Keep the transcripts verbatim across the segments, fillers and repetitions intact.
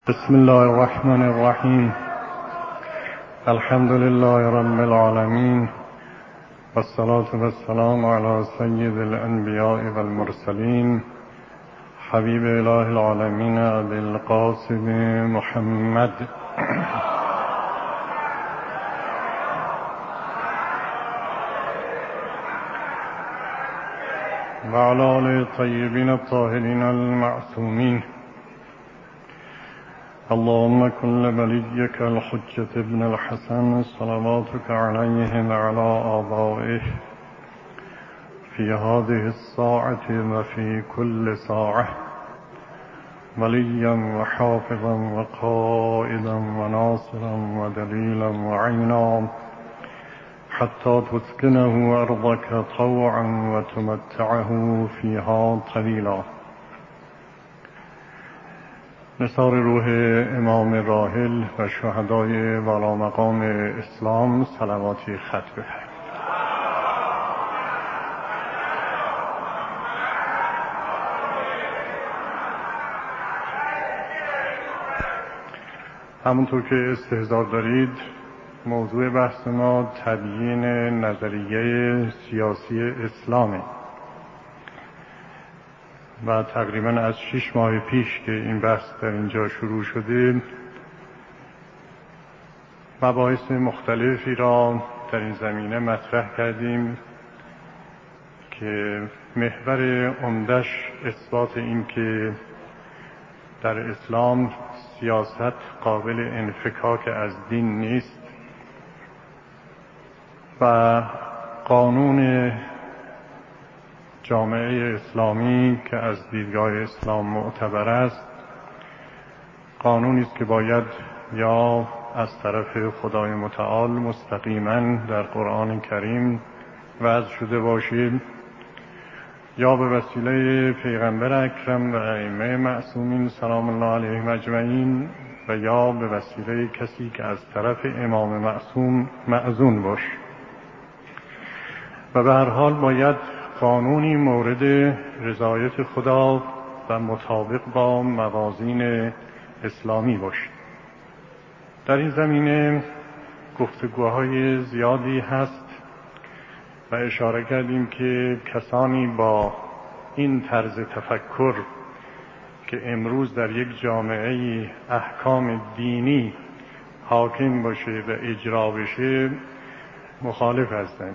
بسم الله الرحمن الرحیم. الحمد لله رب العالمین والصلاة والسلام علی سید الانبیاء والمرسلین حبیب اله العالمین ابی القاسم محمد و علی آله الطیبین الطاهرین المعصومین. اللهم كن لوليك الحجة ابن الحسن صلواتك عليه وعلى آبائه في هذه الساعة وفي كل ساعة وليا وحافظا وقائدا وناصرا ودليلا وعينا حتى تسكنه أرضك طوعا وتمتعه فيها طويلا. نثار روح امام راحل و شهدای والا مقام اسلام صلواتی ختم بفرمایید. همونطور که استحضار دارید، موضوع بحث ما تبیین نظریه سیاسی اسلامه و تقریبا از شش ماه پیش که این بحث در اینجا شروع شده مباحث مختلفی را در این زمینه مطرح کردیم که محور عمدش اثبات این که در اسلام سیاست قابل انفکاک از دین نیست و قانون جامعه اسلامی که از دیدگاه اسلام معتبر است قانونی است که باید یا از طرف خدای متعال مستقیما در قرآن کریم وضع شده باشه یا به وسیله پیغمبر اکرم و ائمه معصومین سلام الله علیهم اجمعین و یا به وسیله کسی که از طرف امام معصوم مأذون باشه و به هر حال باید قانونی مورد رضایت خدا و مطابق با موازین اسلامی باشد. در این زمینه گفتگوهای زیادی هست و اشاره کردیم که کسانی با این طرز تفکر که امروز در یک جامعه احکام دینی حاکم باشه و اجرا بشه مخالف هستند.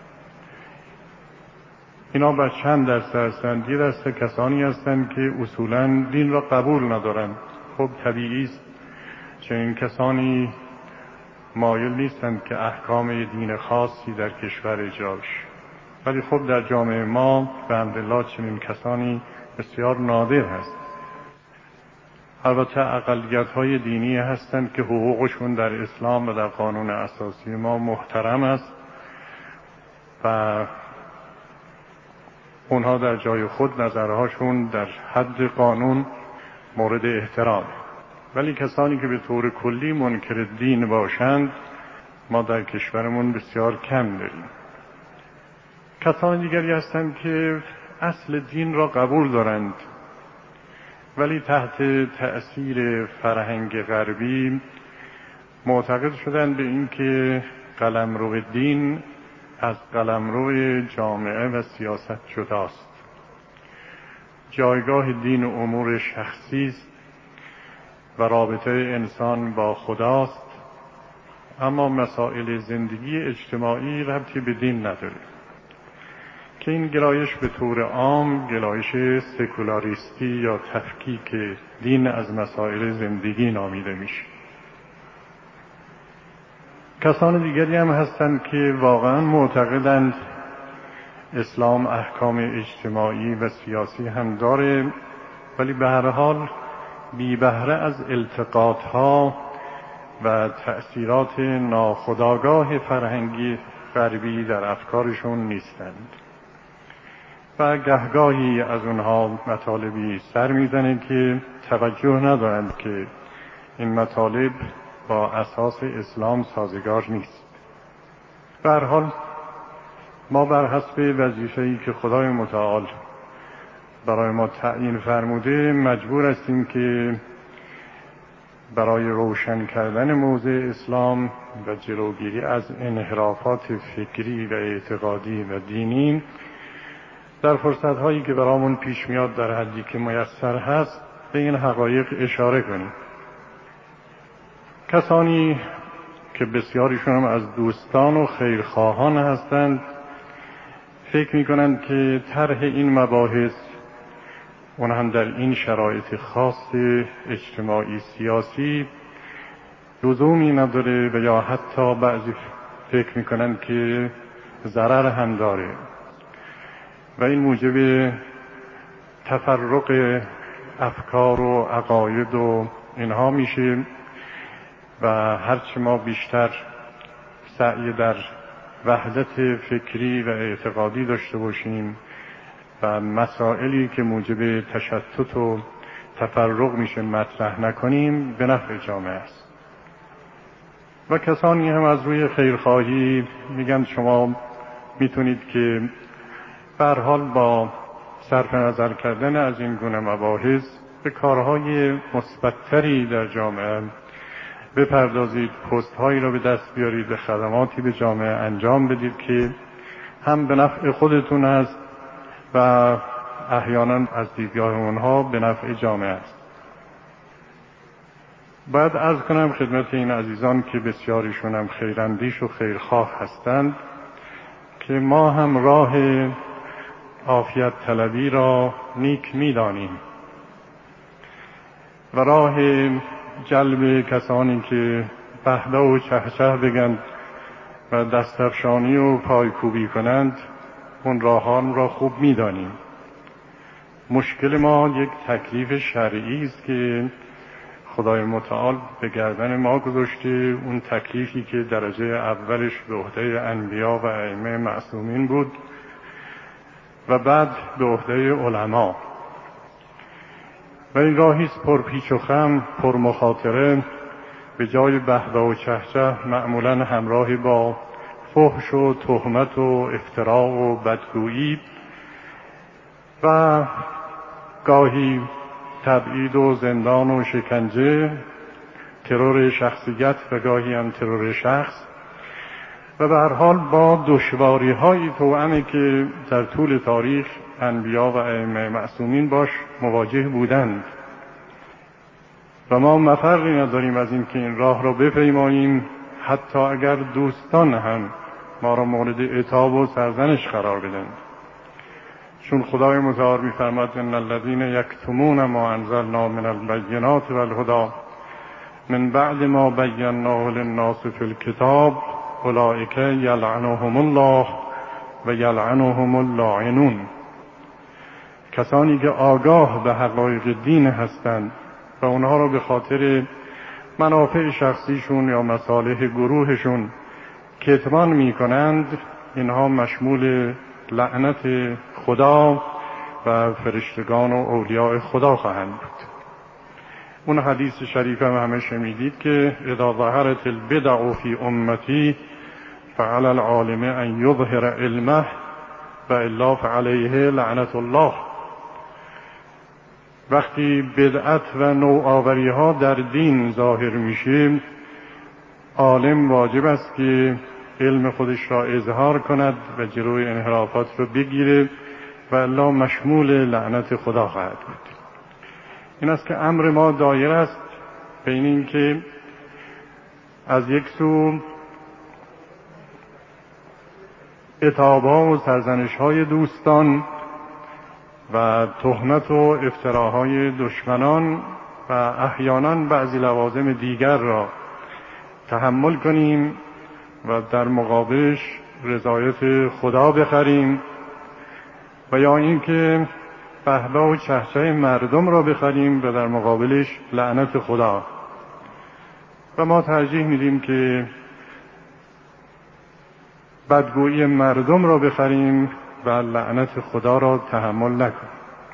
اینا بر چند دسته هستند. یه دسته کسانی هستند که اصولاً دین را قبول ندارند. خب طبیعی است چنین کسانی مایل نیستند که احکام دین خاصی در کشور اجرا بشه، ولی خب در جامعه ما الحمدلله چنین کسانی بسیار نادر هست. البته اقلیت‌های دینی هستند که حقوقشون در اسلام و در قانون اساسی ما محترم است و اونها در جای خود نظرهاشون در حد قانون مورد احترام، ولی کسانی که به طور کلی منکر دین باشند ما در کشورمون بسیار کم داریم. کسان دیگری هستند که اصل دین را قبول دارند ولی تحت تأثیر فرهنگ غربی معتقد شدند به این که قلمرو دین از قلمرو جامعه و سیاست جداست. جایگاه دین و امور شخصی است و رابطه انسان با خداست، اما مسائل زندگی اجتماعی ربطی به دین نداره که این گرایش به طور عام گرایش سکولاریستی یا تفکیک دین از مسائل زندگی نامیده میشه. کسان دیگری هم هستند که واقعا معتقدند اسلام احکام اجتماعی و سیاسی هم داره، ولی به هر حال بی بهره از التقاطها و تأثیرات ناخودآگاه فرهنگی غربی در افکارشون نیستند و گهگاهی از اونها مطالبی سر میزنه که توجه ندارند که این مطالب با اساس اسلام سازگار نیست. به هر حال ما بر حسب وظیفه‌ای که خدای متعال برای ما تعیین فرموده مجبور هستیم که برای روشن کردن موضع اسلام و جلوگیری از انحرافات فکری و اعتقادی و دینی در فرصت‌هایی که برامون پیش میاد در حدی که میسر هست به این حقایق اشاره کنیم. کسانی که بسیاریشون هم از دوستان و خیرخواهان هستند فکر می‌کنند که طرح این مباحث اون هم در این شرایط خاص اجتماعی سیاسی لزومی نداره و یا حتی بعضی فکر می‌کنند که ضرر هم داره و این موجب تفرق افکار و عقاید و اینها میشه و هرچه ما بیشتر سعی در وحدت فکری و اعتقادی داشته باشیم و مسائلی که موجب تشتت و تفرق میشه مطرح نکنیم به نفع جامعه است. و کسانی هم از روی خیرخواهی میگن شما میتونید که به هر حال با صرف نظر کردن از این گونه مباحث به کارهای مثبت‌تری در جامعه بپردازید، پست‌هایی را به دست بیارید، به خدماتی به جامعه انجام بدید که هم به نفع خودتون است و احیانا از دیدگاه اونها به نفع جامعه است. باید عرض کنم خدمت این عزیزان که بسیاریشون هم خیراندیش و خیرخواه هستند که ما هم راه عافیت طلبی را نیک می‌دانیم و راه جلب کسانی که بهبه و چهچه بگند و دستفشانی و پایکوبی کنند اون راهان را خوب می‌دانیم. مشکل ما یک تکلیف شرعی است که خدای متعال به گردن ما گذاشته، اون تکلیفی که درجه اولش به عهده انبیا و ائمه معصومین بود و بعد به عهده علما و این راهی است پرپیچ و خم، پر مخاطره، به جای بهبه و چهچه معمولا همراه با فحش و تهمت و افترا و بدگویی و گاهی تبعید و زندان و شکنجه، ترور شخصیت و گاهی هم ترور شخص و به هر حال با دشواری های توأمی که در طول تاریخ انبیا و ائمه معصومین باش مواجه بودند و ما مفری نداریم از این که این راه را بپیماییم، حتی اگر دوستان هم ما را مورد عتاب و سرزنش قرار بدن، چون خدای متعال می‌فرماید ان الذين یکتمون ما انزلنا من البینات والهدی من بعد ما بیناه للناس فی الکتاب اولئک یلعنهم الله و یلعنهم اللاعنون. کسانی که آگاه به حقایق دین هستند و اونها را به خاطر منافع شخصیشون یا مصالح گروهشون کتمان می کنند، اینها مشمول لعنت خدا و فرشتگان و اولیاء خدا خواهند بود. اون حدیث شریف هم همه شنیدید که اذا ظهرت البدع فی امتی فعلى العالم ان یظهر علمه و الا فعلیه لعنت الله. وقتی بدعت و نوآوری ها در دین ظاهر میشه، عالم واجب است که علم خودش را اظهار کند و جلوی انحرافات را بگیره و الا مشمول لعنت خدا خواهد بود. این است که امر ما دایر است بین این که از یک سو عتاب‌ها و سرزنش‌های دوستان و تهمت و افتراهای دشمنان و احیانا بعضی لوازم دیگر را تحمل کنیم و در مقابلش رضایت خدا بخریم و یا اینکه بهبه و چهچه مردم را بخریم و در مقابلش لعنت خدا. و ما ترجیح میدیم که بدگویی مردم را بخریم و لعنت خدا را تحمل نکنیم.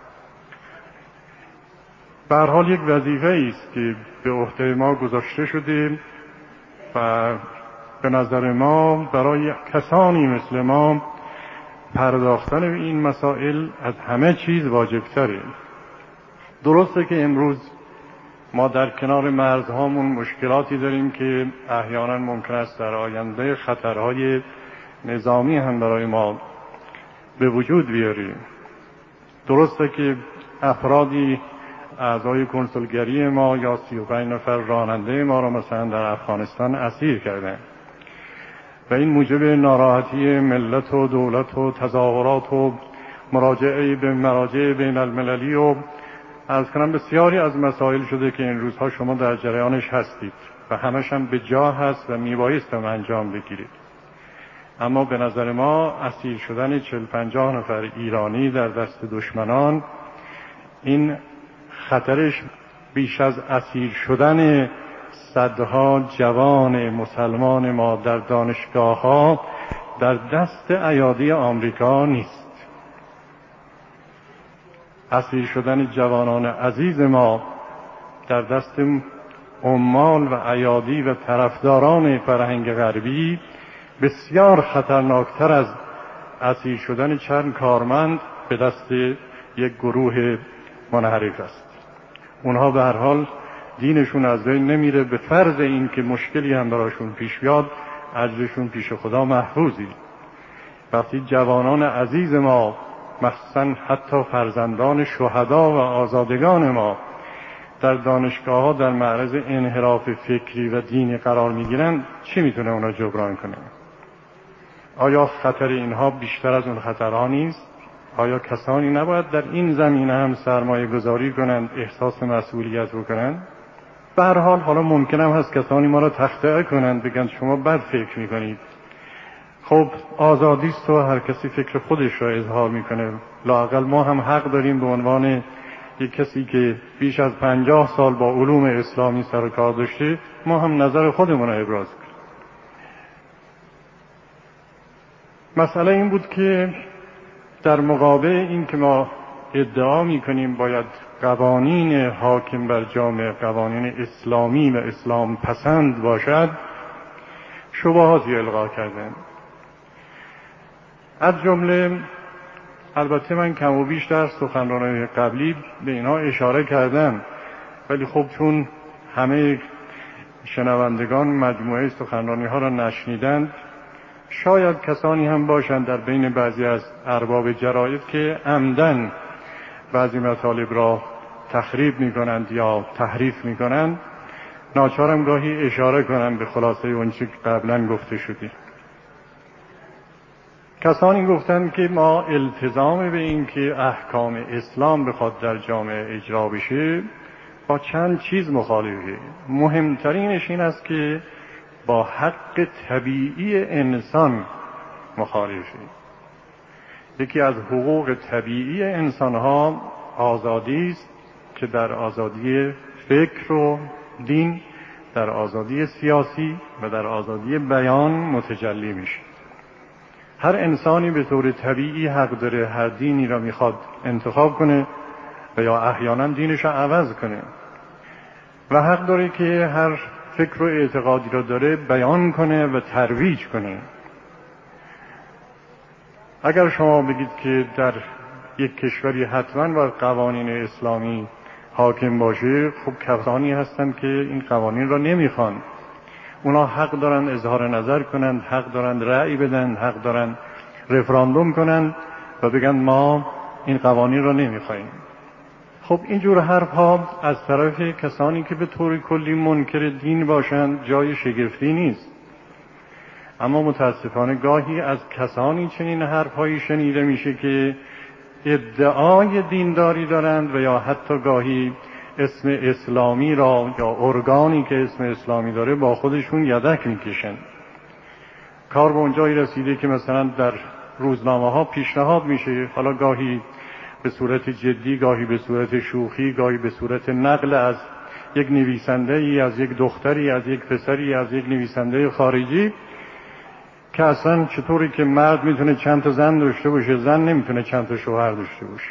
به هر حال یک وظیفه است که به عهده ما گذاشته شده و به نظر ما برای کسانی مثل ما پرداختن به این مسائل از همه چیز واجب‌تره. درسته که امروز ما در کنار مرزهامون مشکلاتی داریم که احیانا ممکن است در آینده خطرهای نظامی هم برای ما به وجود بیاریم. درسته که افرادی اعضای کنسولگری ما یا سی و پنج نفر راننده ما را مثلا در افغانستان اسیر کردن و این موجب ناراحتی ملت و دولت و تظاهرات و مراجعه به مراجع بین المللی و از کنم بسیاری از مسائل شده که این روزها شما در جریانش هستید و همش هم به جا هست و میبایست هم انجام بگیرید. اما به نظر ما اسیر شدن چهل پنجاه نفر ایرانی در دست دشمنان، این خطرش بیش از اسیر شدن صدها جوان مسلمان ما در دانشگاه ها در دست ایادی آمریکا نیست. اسیر شدن جوانان عزیز ما در دست عمال و ایادی و طرفداران فرهنگ غربی بسیار خطرناکتر از اسیر شدن چند کارمند به دست یک گروه منحرف است. اونها به هر حال دینشون از بین نمیره، به فرض این که مشکلی هم براشون پیش بیاد اجرشون پیش خدا محفوظی. وقتی جوانان عزیز ما، مخصوصا حتی فرزندان شهدا و آزادگان ما در دانشگاه ها در معرض انحراف فکری و دینی قرار میگیرن، چی میتونه اونا جبران کنه؟ آیا خطر اینها بیشتر از اون خطرها نیست؟ آیا کسانی نباید در این زمینه هم سرمایه گذاری کنند، احساس مسئولیت بکنند؟ به هر حال حالا ممکن هم هست کسانی ما را تخطئه کنند، بگن شما بد فکر میکنید. خب آزادی است و هر کسی فکر خودش را اظهار میکنه. لااقل ما هم حق داریم به عنوان یک کسی که بیش از پنجاه سال با علوم اسلامی سر و کار داشته، ما هم نظر خودمون را ابراز کنیم. مسئله این بود که در مقابل این که ما ادعا میکنیم باید قوانین حاکم بر جامعه قوانین اسلامی و اسلام پسند باشد، شبهاتی القا کردن. از جمله البته من کم و بیش در سخنران‌های قبلی به اینها اشاره کردم، ولی خب چون همه شنوندگان مجموعه سخنرانی ها را نشنیدند، شاید کسانی هم باشند در بین بعضی از ارباب جراید که عمدن بعضی مطالب را تخریب می‌کنند یا تحریف می‌کنند. ناچارم گاهی اشاره کنم به خلاصه اونچه که قبلا گفته شده. کسانی گفتند که ما التزام به این که احکام اسلام بخواد در جامعه اجرا بشه با چند چیز مخالفه. مهمترینش این است که با حق طبیعی انسان مخالفه. یکی از حقوق طبیعی انسانها آزادی است که در آزادی فکر و دین، در آزادی سیاسی و در آزادی بیان متجلی میشه. هر انسانی به طور طبیعی حق داره هر دینی را میخواد انتخاب کنه و یا احیانا دینش را عوض کنه و حق داره که هر فکر و اعتقادی را داره بیان کنه و ترویج کنه. اگر شما بگید که در یک کشوری حتما باید قوانین اسلامی حاکم باشه، خب کسانی هستند که این قوانین را نمیخوان. اونا حق دارن اظهار نظر کنند، حق دارن رأی بدن، حق دارن رفراندوم کنند و بگن ما این قوانین را نمیخوایم. خب اینجور حرف ها از طرف کسانی که به طور کلی منکر دین باشند جای شگفتی نیست. اما متاسفانه گاهی از کسانی چنین حرف هایی شنیده میشه که ادعای دینداری دارند و یا حتی گاهی اسم اسلامی را یا ارگانی که اسم اسلامی داره با خودشون یدک میکشن. کار به اونجایی رسیده که مثلا در روزنامه ها پیشنهاد میشه، حالا گاهی به صورت جدی، گاهی به صورت شوخی، گاهی به صورت نقل از یک نویسنده ای، از یک دختری، از یک پسری، از یک نویسنده خارجی، که اصلا چطوری که مرد میتونه چند تا زن داشته باشه، زن نمیتونه چند تا شوهر داشته باشه.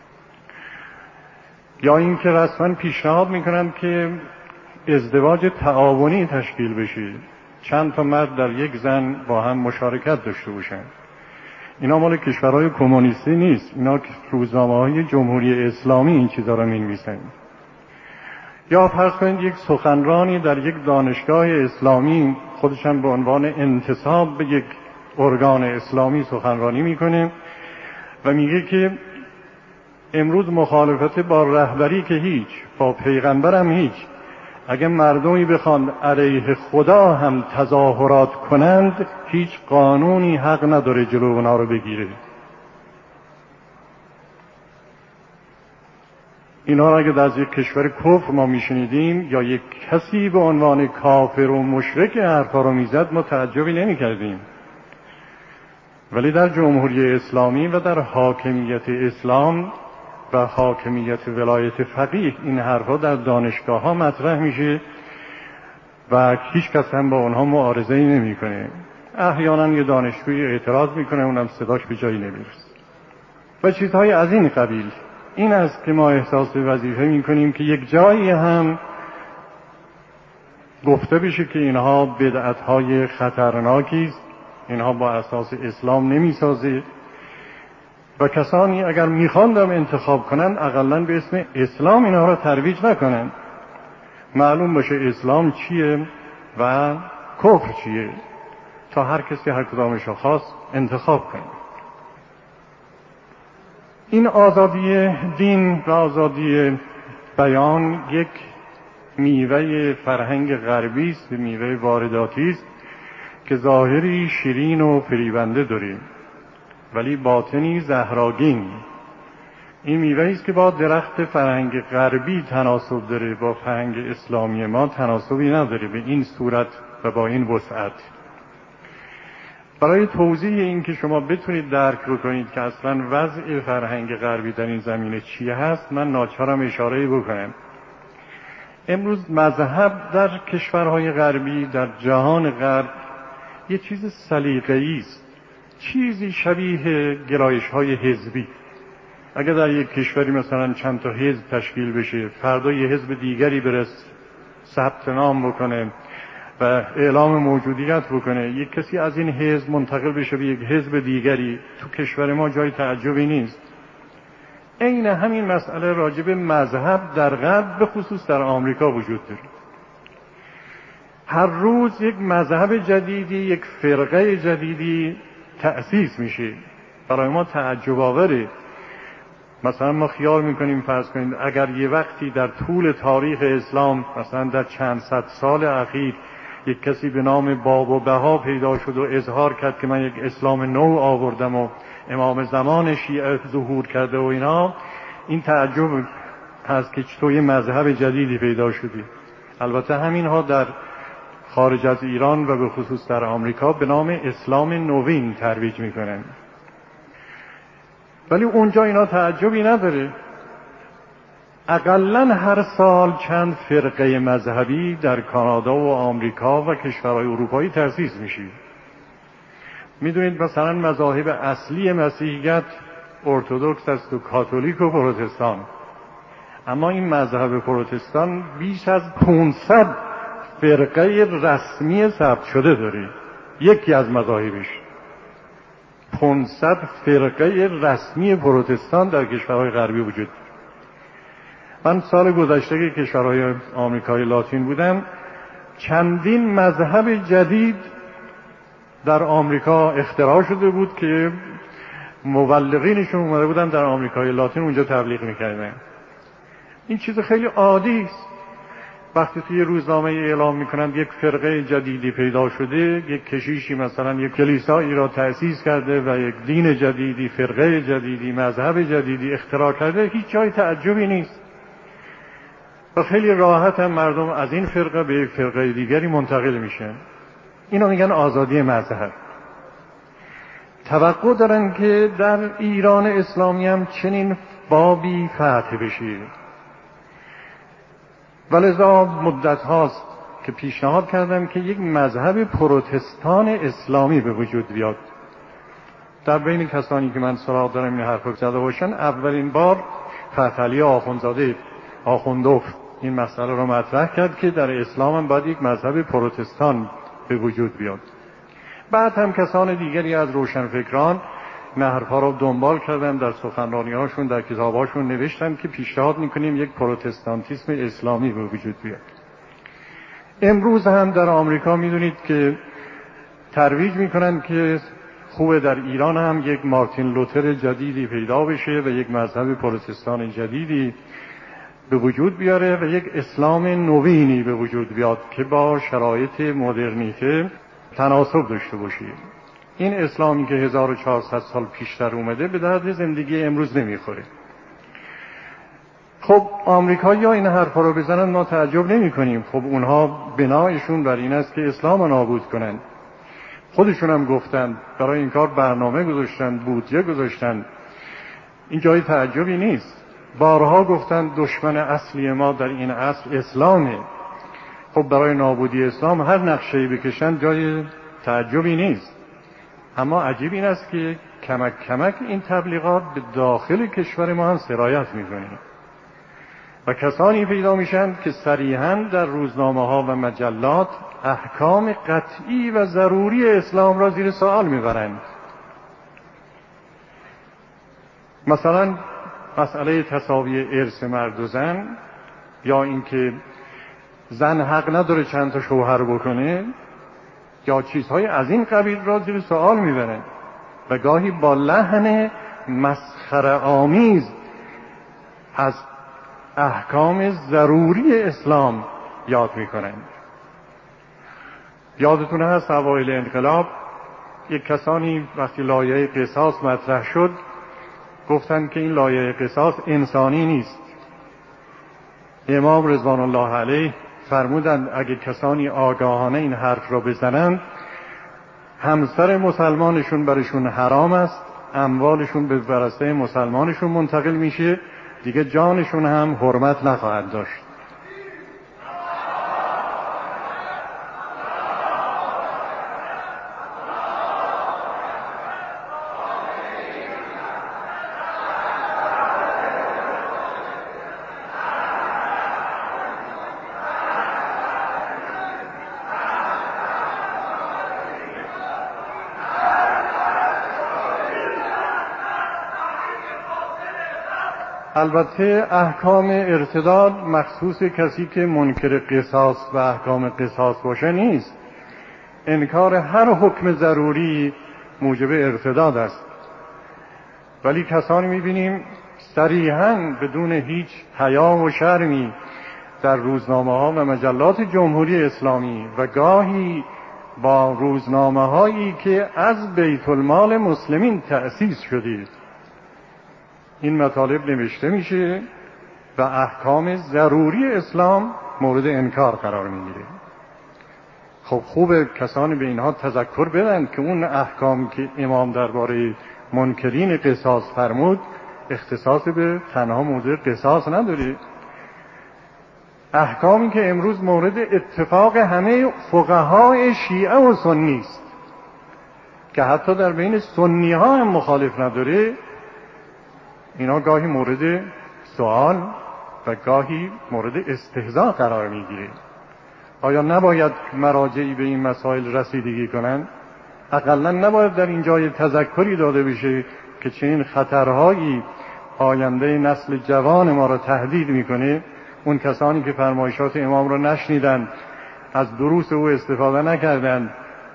یا این که رسما پیشنهاد میکنن که ازدواج تعاونی تشکیل بشه، چند تا مرد در یک زن با هم مشارکت داشته باشن. اینا مال کشورهای کمونیستی نیست، اینا روزنامه‌های جمهوری اسلامی این چیزا رو می‌نویسن. یا فرض کنید یک سخنرانی در یک دانشگاه اسلامی خودشان به عنوان انتساب به یک ارگان اسلامی سخنرانی میکنه و میگه که امروز مخالفت با رهبری که هیچ، با پیغمبر هم هیچ، اگه مردمی بخوان علیه خدا هم تظاهرات کنند هیچ قانونی حق نداره جلو اونا رو بگیره. اینا را اگه از یک کشور کفر ما میشنیدیم یا یک کسی به عنوان کافر و مشرک حرفا رو میزد ما تعجبی نمی کردیم، ولی در جمهوری اسلامی و در حاکمیت اسلام و حاکمیت ولایت فقیه این حرفا در دانشگاه ها مطرح میشه و هیچ کس هم با اونها معارضه‌ای نمیکنه. احیانا یه دانشجوی اعتراض میکنه، اونم صداش به جایی نمیرسه و چیزهای از این قبیل. این است که ما احساس وظیفه میکنیم که یک جایی هم گفته بشه که اینها بدعت‌های خطرناکی است، اینها با اساس اسلام نمیسازه و کسانی اگر میخواندم انتخاب کنن اقلن به اسم اسلام اینها را ترویج نکنن، معلوم باشه اسلام چیه و کفر چیه تا هر کسی هر کدامش را خواست انتخاب کنه. این آزادی دین و آزادی بیان یک میوه فرهنگ غربی است، میوه وارداتی است که ظاهری شیرین و فریبنده داریم ولی باطنی زهرآگین. این میوه است که با درخت فرهنگ غربی تناسب داره، با فرهنگ اسلامی ما تناسبی نداره به این صورت و با این وسعت. برای توضیح این که شما بتونید درک رو کنید که اصلا وضع فرهنگ غربی در این زمینه چیه هست، من ناچارم اشاره بکنم. امروز مذهب در کشورهای غربی، در جهان غرب، یه چیز سلیقه‌ای است، چیزی شبیه گرایش‌های حزبی. اگر در یک کشوری مثلا چند تا حزب تشکیل بشه، فردا یه حزب دیگری برس ثبت نام بکنه و اعلام موجودیت بکنه، یک کسی از این حزب منتقل بشه به یک حزب دیگری، تو کشور ما جای تعجبی نیست. عین همین مسئله راجب مذهب در غرب به خصوص در آمریکا وجود داره. هر روز یک مذهب جدیدی، یک فرقه جدیدی تأسیس میشه. برای ما تعجب آوره. مثلا ما خیال میکنیم فرض کنید اگر یه وقتی در طول تاریخ اسلام، مثلا در چند صد سال اخیر، یک کسی به نام باب و بها پیدا شد و اظهار کرد که من یک اسلام نو آوردم و امام زمان شیعه ظهور کرده و اینا، این تعجب هست که چطور یه مذهب جدیدی پیدا شدی. البته همین ها در خارج از ایران و به خصوص در آمریکا به نام اسلام نوین ترویج میکنن، ولی اونجا اینا تعجبی نداره. اقلن هر سال چند فرقه مذهبی در کانادا و آمریکا و کشورهای اروپایی تأسیس میشه. میدونید مثلا مذاهب اصلی مسیحیت ارتدوکس است و کاتولیک و پروتستان، اما این مذهب پروتستان بیش از پانصد فرقه رسمی ثبت شده داره. یکی از مذاهبش پانصد فرقه رسمی پروتستان در کشورهای غربی وجود. من سال گذشته که کشورهای آمریکای لاتین بودم، چندین مذهب جدید در آمریکا اختراع شده بود که مبلغینشون اومده بودن در آمریکای لاتین اونجا تبلیغ میکردن. این چیز خیلی عادی است. وقتی توی روزنامه اعلام میکنند یک فرقه جدیدی پیدا شده، یک کشیشی مثلا یک کلیسایی را تأسیس کرده و یک دین جدیدی، فرقه جدیدی، مذهب جدیدی اختراع کرده، هیچ جای تعجبی نیست و خیلی راحت هم مردم از این فرقه به یک فرقه دیگری منتقل میشن. اینا میگن آزادی مذهب. توقع دارن که در ایران اسلامی هم چنین بابی فتح بشه. ولذا مدت هاست که پیشنهاد کردم که یک مذهب پروتستان اسلامی به وجود بیاد. در بین کسانی که من سراغ دارم این حرف رو زده باشن، اولین بار فتحعلی آخوندزاده آخوندوف این مسئله رو مطرح کرد که در اسلام هم باید یک مذهب پروتستان به وجود بیاد. بعد هم کسان دیگری از روشنفکران حرفها رو دنبال کردم، در سخنرانی‌هاشون، در کتاب‌هاشون نوشتم که پیشنهاد می‌کنیم یک پروتستانتیسم اسلامی به وجود بیاد. امروز هم در آمریکا می‌دونید که ترویج می‌کنن که خوبه در ایران هم یک مارتین لوتر جدیدی پیدا بشه و یک مذهب پروتستان جدیدی به وجود بیاره و یک اسلام نوینی به وجود بیاد که با شرایط مدرنیته تناسب داشته باشه. این اسلامی که هزار و چهارصد سال پیشتر اومده به درد زندگی امروز نمیخوره. خب آمریکایی‌ها این حرفا رو بزنن ما تعجب نمی‌کنیم. خب اونها بنایشون بر این است که اسلام رو نابود کنن. خودشون هم گفتن، برای این کار برنامه گذاشتن، بودجه گذاشتن. این جای تعجبی نیست. بارها گفتن دشمن اصلی ما در این عصر اسلامه. خب برای نابودی اسلام هر نقشه‌ای بکشن جای تعجبی نیست. اما عجیب این است که کمک کمک این تبلیغات به داخل کشور ما هم سرایت می‌کنه و کسانی پیدا میشن که صریحاً در روزنامه‌ها و مجلات احکام قطعی و ضروری اسلام را زیر سوال میبرند. مثلا مسئله تساوی ارث مرد و زن، یا اینکه زن حق نداره چند تا شوهر بکنه، یا چیزهای از این قبیل را زیر سوال میبرند و گاهی با لحن مسخره آمیز از احکام ضروری اسلام یاد میکنند. یادتون هست اوایل انقلاب یک کسانی وقتی لایحه قصاص مطرح شد گفتند که این لایحه قصاص انسانی نیست. امام رضوان الله علیه فرمودند اگه کسانی آگاهانه این حرف را بزنند همسر مسلمانشون برشون حرام است، اموالشون به ورثه مسلمانشون منتقل میشه، دیگه جانشون هم حرمت نخواهد داشت. البته احکام ارتداد مخصوص کسی که منکر قصاص و احکام قصاص باشه نیست. انکار هر حکم ضروری موجب ارتداد است. ولی کسانی میبینیم صریحاً بدون هیچ حیا و شرمی در روزنامه‌ها و مجلات جمهوری اسلامی و گاهی با روزنامه‌هایی که از بیت المال مسلمین تأسیس شده این مطالب نوشته میشه و احکام ضروری اسلام مورد انکار قرار میگیره. خب خوبه کسانی به اینها تذکر بدن که اون احکام که امام درباره منکرین قصاص فرمود اختصاص به تنها موضوع قصاص نداره. احکامی که امروز مورد اتفاق همه فقهای شیعه و سنی است که حتی در بین سنی ها هم مخالف نداره، اینا گاهی مورد سوال و گاهی مورد استهزاء قرار میگیره. آیا نباید مراجعی به این مسائل رسیدگی کنند؟ اقلا نباید در این جای تذکری داده بشه که چنین خطرهایی آینده نسل جوان ما را تهدید میکنه؟ اون کسانی که فرمایشات امام را نشنیدند، از دروس او استفاده نکردند،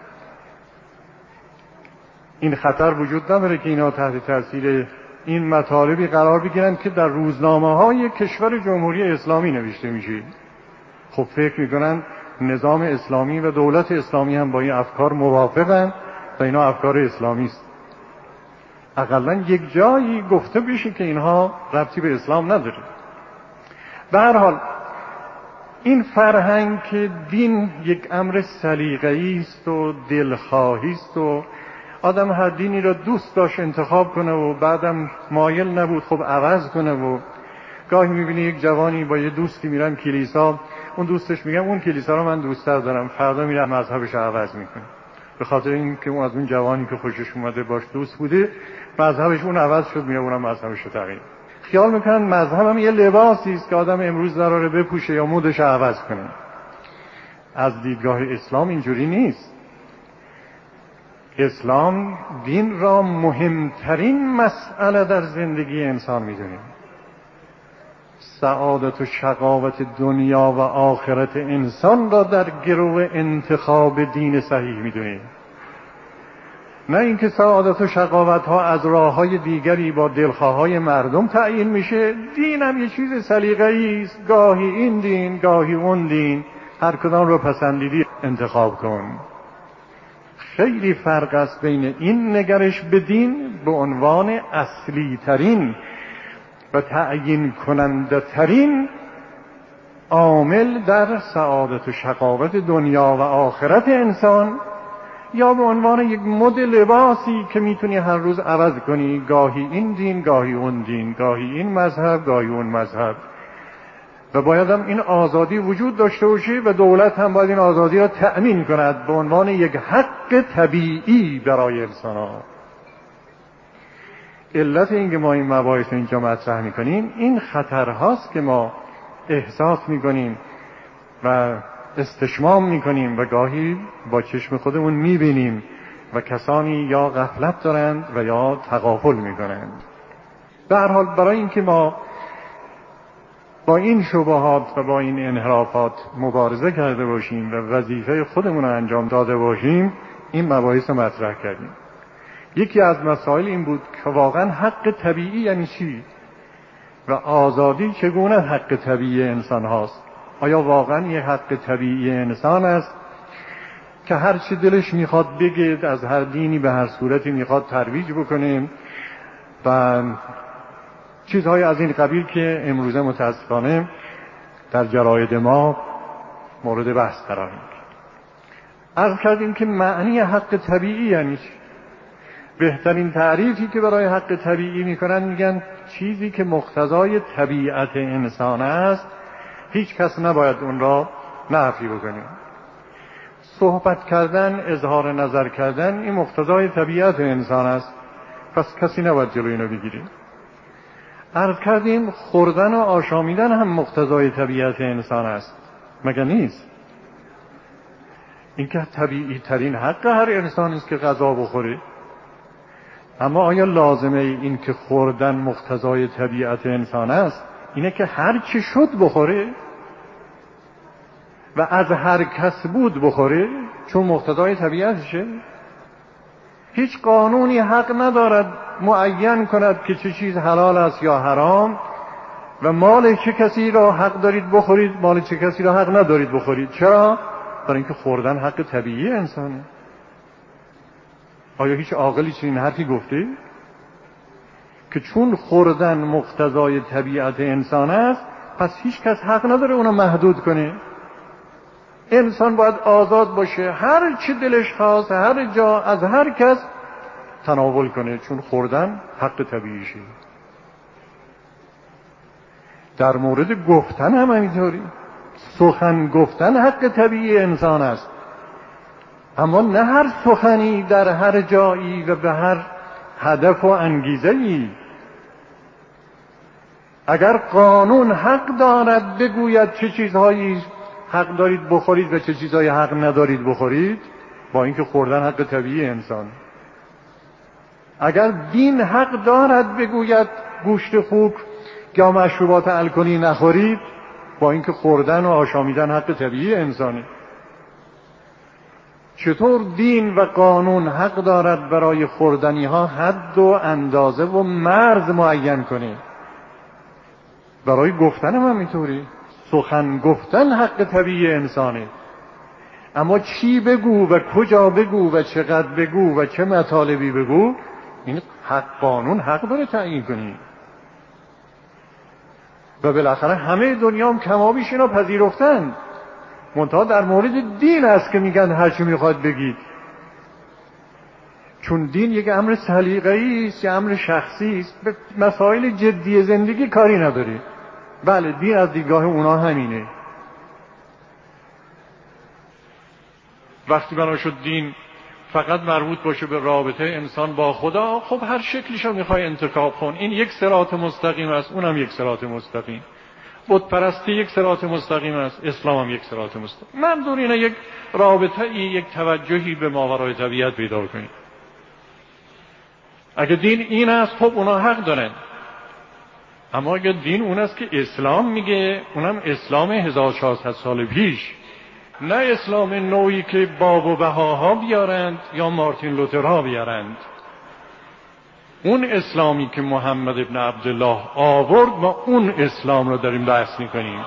این خطر وجود نداره که اینا تحت تاثیر این مطالبی قرار بگیرند که در روزنامه‌های کشور جمهوری اسلامی نوشته میشه. خب فکر میکنن نظام اسلامی و دولت اسلامی هم با این افکار موافقن و اینا افکار اسلامی است. اقلا یک جایی گفته بشه که اینها ربطی به اسلام نداره. به هر حال این فرهنگ که دین یک امر سلیقه‌ای است و دلخواهی است و آدم هر دینی را دوست داشت انتخاب کنه و بعدم مایل نبود خب عوض کنه، و گاهی میبینی یک جوانی با یه دوستی میرن کلیسا، اون دوستش میگم اون کلیسا رو من دوست دارم، فردا میره مذهبش عوض میکنه به خاطر این که اون از اون جوانی که خوشش اومده باش دوست بوده مذهبش اون عوض شد، میره اونم مذهبش رو تغییر. خیال میکنن مذهب هم یه لباسی است که آدم امروز قراره بپوشه یا مودش عوض کنه. از دیدگاه اسلام اینجوری نیست. اسلام دین را مهمترین مسئله در زندگی انسان می‌دونه. سعادت و شقاوت دنیا و آخرت انسان را در گرو انتخاب دین صحیح می‌دونه. نه اینکه سعادت و شقاوت ها از راه های دیگری با دلخواهای مردم تعیین میشه. دین هم یه چیز سلیقه‌ای است، گاهی این دین گاهی اون دین، هر کدام رو پسندیدی انتخاب کن. خیلی فرق است بین این نگرش به دین به عنوان اصلی ترین و تعیین کننده ترین عامل در سعادت و شقاوت دنیا و آخرت انسان، یا به عنوان یک مد لباسی که میتونی هر روز عوض کنی، گاهی این دین گاهی اون دین، گاهی این مذهب گاهی اون مذهب. و باید هم این آزادی وجود داشته باشه و دولت هم باید این آزادی را تأمین کند به عنوان یک حق طبیعی برای انسان ها. علت اینکه ما این مباحث اینجا مطرح میکنیم این خطرهاست که ما احساس میکنیم و استشمام میکنیم و گاهی با چشم خودمون میبینیم و کسانی یا غفلت دارند و یا تغافل میکنند. به هر حال برای اینکه ما با این شبهات و با این انحرافات مبارزه کرده باشیم و وظیفه خودمون رو انجام داده باشیم، این مباحث رو مطرح کردیم. یکی از مسائل این بود که واقعا حق طبیعی یعنی چی و آزادی چگونه حق طبیعی انسان هاست. آیا واقعا یه حق طبیعی انسان است که هر چی دلش میخواد بگه، از هر دینی به هر صورتی میخواد ترویج بکنه و چیزهای از این قبیل که امروزه متاسفانه در جراید ما مورد بحث قرار میگیره. عرض کردیم که معنی حق طبیعی یعنی چی؟ بهترین تعریفی که برای حق طبیعی میکنن میگن چیزی که مقتضای طبیعت انسان است هیچ کس نباید اون را نفی بکنه. صحبت کردن، اظهار نظر کردن این مقتضای طبیعت انسان است، پس کسی نباید جلوی اینو بگیره. عرض کردیم خوردن و آشامیدن هم مقتضای طبیعت انسان است، مگه نیست؟ این که طبیعی ترین حق هر انسان است که غذا بخوره. اما آیا لازمه این که خوردن مقتضای طبیعت انسان است اینه که هر چی شد بخوره و از هر کس بود بخوره چون مقتضای طبیعتشه؟ هیچ قانونی حق ندارد معین کند که چه چیز حلال است یا حرام و مال چه کسی را حق دارید بخورید، مال چه کسی را حق ندارید بخورید. چرا؟ برای اینکه خوردن حق طبیعی انسانه. آیا هیچ عاقلی چنین حرفی گفته؟ که چون خوردن مقتضای طبیعت انسان است پس هیچ کس حق نداره اونو محدود کنه. انسان باید آزاد باشه، هر چی دلش خواست هر جا از هر کس تناول کنه، چون خوردن حق طبیعیشه. در مورد گفتن هم همینطوری، سخن گفتن حق طبیعی انسان است، اما نه هر سخنی در هر جایی و به هر هدف و انگیزه‌ای. اگر قانون حق دارد بگوید چه چیزهایی حق دارید بخورید و چه چیزهایی حق ندارید بخورید، با اینکه خوردن حق طبیعی انسان. اگر دین حق دارد بگوید گوشت خوک یا مشروبات الکلی نخورید، با اینکه خوردن و آشامیدن حق طبیعی انسانه. چطور دین و قانون حق دارد برای خوردنی ها حد و اندازه و مرز معین کنه؟ برای گفتن هم همینطوری. سخن گفتن حق طبیعی انسانه، اما چی بگو و کجا بگو و چقدر بگو و چه مطالبی بگو، این حق قانون حق داره تعیین کنی. و بالاخره همه دنیا هم کمابیش اینا پذیرفتن. منتها در مورد دین است که میگن هر چی میخواد بگید، چون دین یک امر سلیقه‌ای است، یک امر شخصی است، به مسائل جدی زندگی کاری نداره. بله دین از دیدگاه اونا همینه. وقتی بنا شد دین فقط مربوط باشه به رابطه انسان با خدا، خب هر شکلیشو میخوای انتخاب کن. این یک صراط مستقیم است، اونم یک صراط مستقیم. بت پرستی یک صراط مستقیم است، اسلام هم یک صراط مستقیم. منظور اینه یک رابطه ای، یک توجهی به ماورای طبیعت پیدا کنید. اگه دین این است خب اونا حق دارن، اما اگه دین اون است که اسلام میگه، اونم اسلام هزار و چهارصد سال پیش، نه اسلام نوعی که باب و بهاها بیارند یا مارتین لوترها بیارند. اون اسلامی که محمد ابن عبدالله آورد، ما اون اسلام رو داریم بحث میکنیم.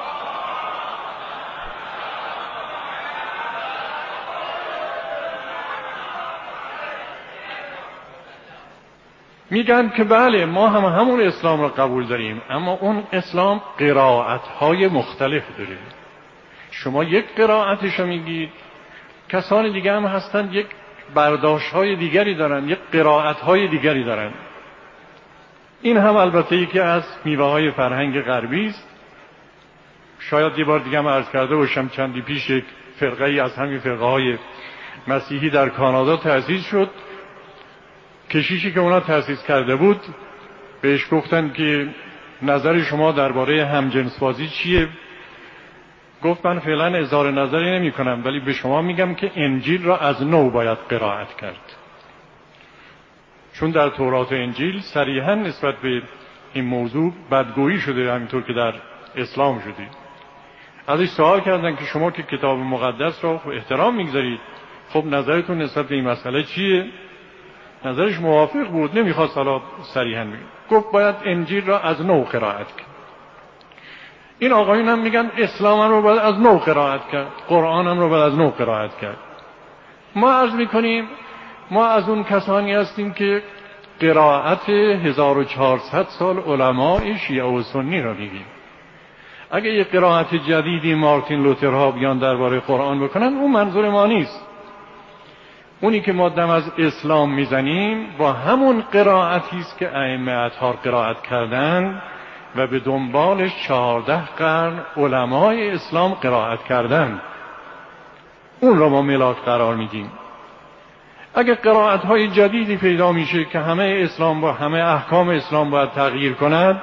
میگن که بله ما هم همون اسلام رو قبول داریم، اما اون اسلام قرائت‌های مختلف داره. شما یک قرائتش رو میگید، کسان دیگه هم هستن یک برداشت‌های دیگری دارن، یک قرائت‌های دیگری دارن. این هم البته یکی از میوه‌های فرهنگ غربی است. شاید یه بار دیگه هم عرض کرده باشم، چندی پیش یک فرقه‌ای از همین فرقه‌های مسیحی در کانادا تأسیس شد. کشیشی که اونا تأسیس کرده بود بهش گفتن که نظر شما درباره همجنسبازی چیه؟ گفت من فعلا اظهار نظری نمی کنم، ولی به شما میگم که انجیل را از نو باید قرائت کرد، چون در تورات و انجیل صریحا نسبت به این موضوع بدگویی شده، همینطور که در اسلام شده. ازش سوال کردن که شما که کتاب مقدس را احترام میگذارید، خب نظرتون نسبت به این مسئله چیه؟ نظرش موافق بود، نمیخواست حالا صریحا بگه. گفت باید انجیل را از نو قرائت کرد. این آقایون هم میگن اسلام هم رو باید از نو قرائت کرد، قرآن هم رو باید از نو قرائت کرد. ما عرض میکنیم ما از اون کسانی هستیم که قرائت هزار و چهارصد سال علماء شیعه و سنی را میگیم. اگه یک قرائت جدیدی مارتین لوترها بیان درباره قرآن بکنن، اون منظور ما نیست. اونی که ما دم از اسلام میزنیم با همون قرائتی است که ائمه اطهار قرائت کردن و به دنبالش چهارده قرن علمای اسلام قرائت کردن، اون را ما ملاک قرار میدیم. اگه قرائت های جدیدی پیدا میشه که همه اسلام با همه احکام اسلام باید تغییر کند،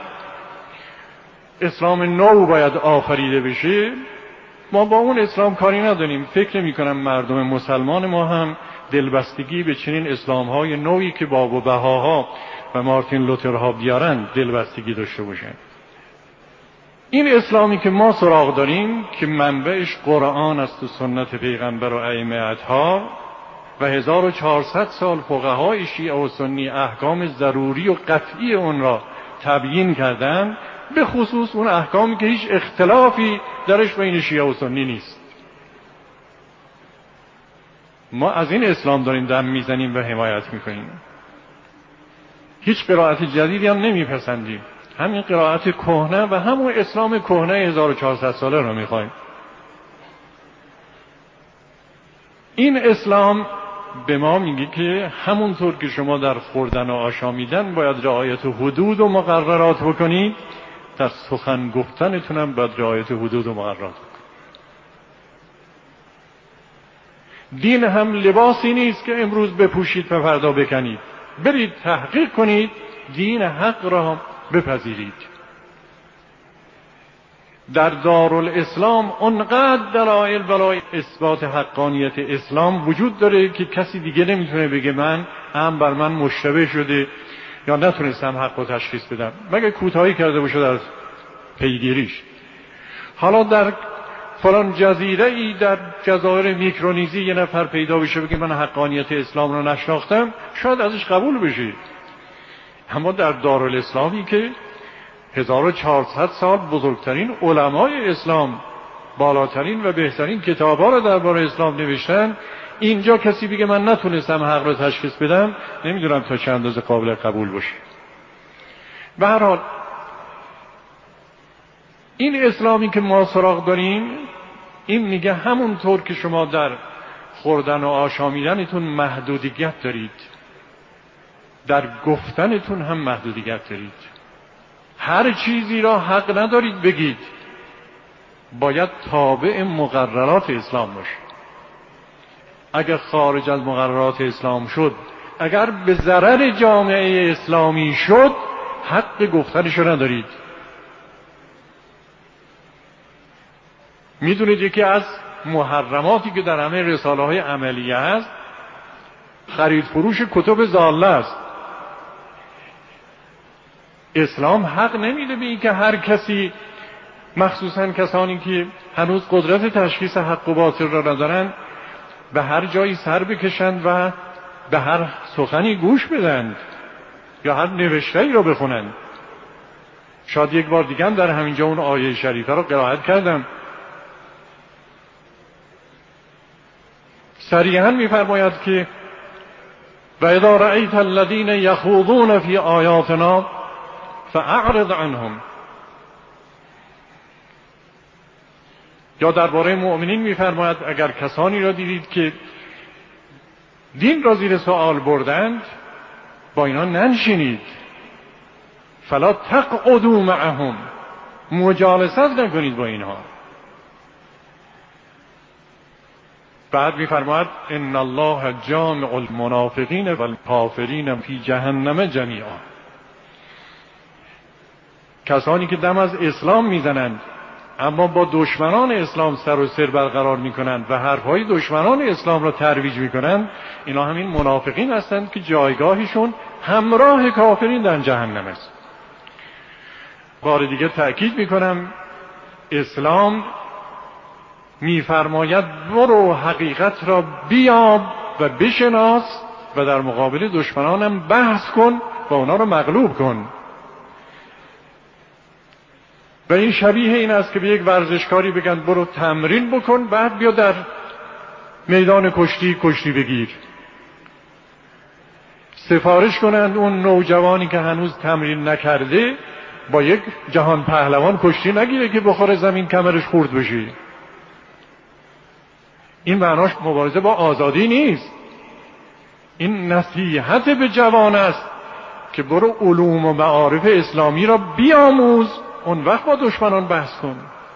اسلام نو باید آفریده بشه، ما با اون اسلام کاری نداریم. فکر میکنم مردم مسلمان ما هم دلبستگی به چنین اسلام های نوعی که باب و بهاها و مارتین لوترها بیارن دلبستگی داشته باشن. این اسلامی که ما سراغ داریم که منبعش قرآن است و سنت پیغمبر و ائمه اطهار و هزار و چهارصد سال فقهای شیعه و سنی احکام ضروری و قطعی اون را تبیین کردن، به خصوص اون احکامی که هیچ اختلافی درش بین شیعه و سنی نیست. ما از این اسلام داریم دم میزنیم و حمایت میکنیم. هیچ قرائت جدیدی هم نمیپسندیم، همین قرائت کهنه و همون اسلام کهنه هزار و چهارصد ساله رو میخوایم. این اسلام به ما میگه که همونطور که شما در خوردن و آشامیدن باید رعایت حدود و مقررات بکنید، در سخن گفتنتون هم باید رعایت حدود و مقررات بکنید. دین هم لباسی نیست که امروز بپوشید و فردا بکنید. برید تحقیق کنید، دین حق را بپذیرید. در دارالاسلام اونقدر دلایل برای اثبات حقانیت اسلام وجود داره که کسی دیگه نمیتونه بگه من هم بر من مشتبه شده یا نتونستم حق رو تشخیص بدم، مگه کوتاهی کرده باشه در پیگیریش. حالا در فلان جزیره ای در جزایر میکرونیزی یه نفر پیدا بشه بگه من حقانیت اسلام رو نشناختم، شاید ازش قبول بشه. اما در دارالاسلامی که هزار و چهارصد سال بزرگترین علمای اسلام بالاترین و بهترین کتابا رو درباره اسلام نوشتن، اینجا کسی بگه من نتونستم حق رو تشخیص بدم، نمیدونم تا چند اندازه قابل قبول باشه. به هر حال این اسلامی که ما سراغ داریم، این میگه همونطور که شما در خوردن و آشامیدنتون محدودیت دارید، در گفتنتون هم محدودیت دارید. هر چیزی را حق ندارید بگید، باید تابع مقررات اسلام باشه. اگر خارج از مقررات اسلام شد، اگر به ضرر جامعه اسلامی شد، حق گفتنش رو ندارید. میدونید یکی از محرماتی که در همه رساله های عملیه هست، خرید فروش کتب ضاله است. اسلام حق نمیده به این که هر کسی، مخصوصا کسانی که هنوز قدرت تشخیص حق و باطل را ندارند، به هر جایی سر بکشند و به هر سخنی گوش بدند یا هر نوشته‌ای را بخونند. شاید یک بار دیگه هم در همینجا اون آیه شریفه را قرائت کردم. صریحاً می‌فرماید که و اذا رأیت الذین یخوضون فی آیاتنا فاعرض عنهم. یا درباره مؤمنین می‌فرماید اگر کسانی را دیدید که دین را زیر سوال بردند، با اینا ننشینید. فلا تقعدوا معهم، مجالست نکنید با اینها. بعد می‌فرماید ان الله جامع المنافقین والکافرین فی جهنم جمیعا. کسانی که دم از اسلام میزنند اما با دشمنان اسلام سر و سر برقرار میکنند و حرفهای دشمنان اسلام را ترویج میکنند، اینا همین منافقین هستند که جایگاهشون همراه کافرین در جهنم است. بار دیگه تأکید میکنم، اسلام میفرماید برو حقیقت را بیاب و بشناس و در مقابل دشمنانم بحث کن و اونا را مغلوب کن. و این شبیه این است که به یک ورزشکاری بگن برو تمرین بکن، بعد بیا در میدان کشتی کشتی بگیر. سفارش کنند اون نوجوانی که هنوز تمرین نکرده با یک جهان پهلوان کشتی نگیره که بخوره زمین کمرش خورد بشه. این معناش مبارزه با آزادی نیست. این نصیحت به جوان است که برو علوم و معارف اسلامی را بیاموز، اون وقت با دشمنان بحث کن.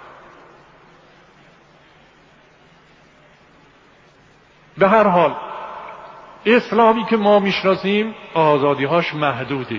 به هر حال اسلامی که ما میشناسیم آزادی‌هاش محدوده.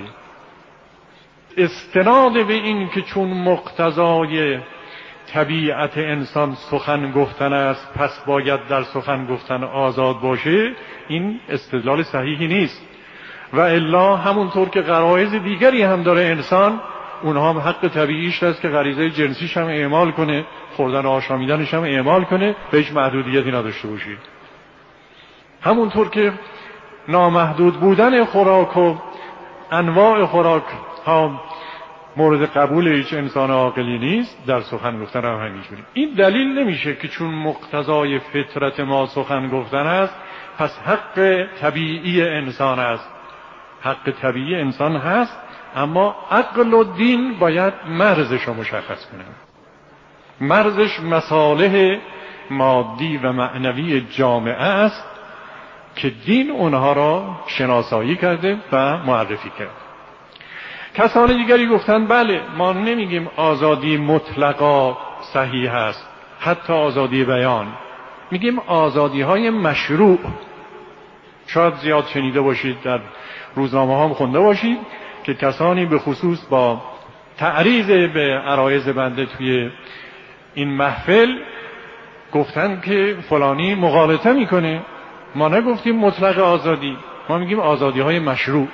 استناد به این که چون مقتضای طبیعت انسان سخن گفتن است پس باید در سخن گفتن آزاد باشه، این استدلال صحیحی نیست. و الا همونطور که غرایز دیگری هم داره انسان، اونها هم حق طبیعیش هست که غریزه جنسیش هم اعمال کنه، خوردن و آشامیدنش هم اعمال کنه، به هیچ محدودیتی نداشته باشه. همونطور که نامحدود بودن خوراک و انواع خوراک ها مورد قبول هیچ انسان عاقلی نیست، در سخن گفتن هم همینجوری. این دلیل نمیشه که چون مقتضای فطرت ما سخن گفتن است پس حق طبیعی انسان است. حق طبیعی انسان هست، اما عقل و دین باید مرزش رو مشخص کنه. مرزش مصالح مادی و معنوی جامعه است که دین اونها را شناسایی کرده و معرفی کرده. کسان دیگری گفتن بله، ما نمیگیم آزادی مطلقا صحیح است، حتی آزادی بیان، میگیم آزادی های مشروع. شاید زیاد شنیده باشید، در روزنامه ها هم خونده باشید که کسانی به خصوص با تعریض به عرایض بنده توی این محفل گفتن که فلانی مغالطه میکنه. ما نگفتیم مطلق آزادی، ما میگیم آزادی های مشروع.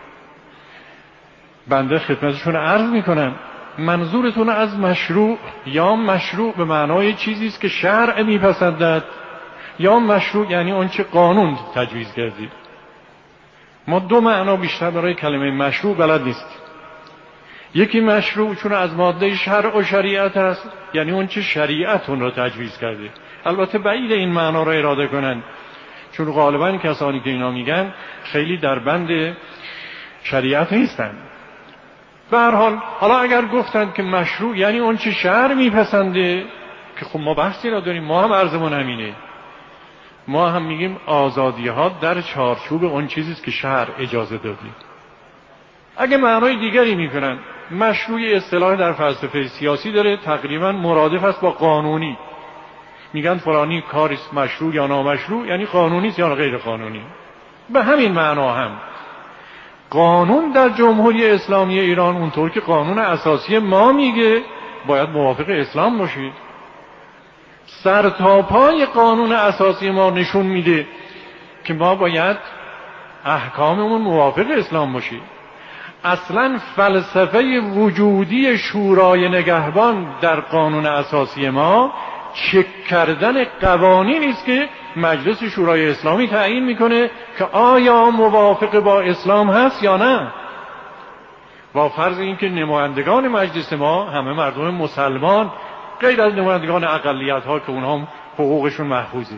بنده خدمتشون عرض میکنم، منظورتون از مشروع یا مشروع به معنای چیزی است که شرع میپسندد، یا مشروع یعنی اون چه قانون تجویز کردید. ما دو معنا بیشتر برای کلمه مشروع بلد نیستیم. یکی مشروع چون از ماده شرع و شریعت است، یعنی اون چه شریعت اون را تجویز کرده. البته بعید این معنا را اراده کنند، چون غالبا کسانی که اینا میگن خیلی در بند شریعت نیستن. به هر حال حالا اگر گفتند که مشروع یعنی اون چه شرع میپسنده، که خب ما بحثی را داریم، ما هم عرضمون همینه، ما هم میگیم آزادی ها در چارچوب اون چیزی است که شرع اجازه داده. اگه معنای دیگری میکنن، مشروع اصطلاح در فلسفه سیاسی داره، تقریبا مرادف است با قانونی. میگن فلانی کاری مشروع یا نامشروع، یعنی قانونی است یا غیر قانونی. به همین معنا هم قانون در جمهوری اسلامی ایران اونطور که قانون اساسی ما میگه باید موافق اسلام باشید. سر تا پای قانون اساسی ما نشون میده که ما باید احکاممون موافق اسلام باشید. اصلا فلسفه وجودی شورای نگهبان در قانون اساسی ما چک کردن قوانینی است که مجلس شورای اسلامی تعیین میکنه که آیا موافق با اسلام هست یا نه، با فرض اینکه نمایندگان مجلس ما همه مردم مسلمان غیر از نمایندگان اقلیت ها که اونها حقوقشون محفوظه.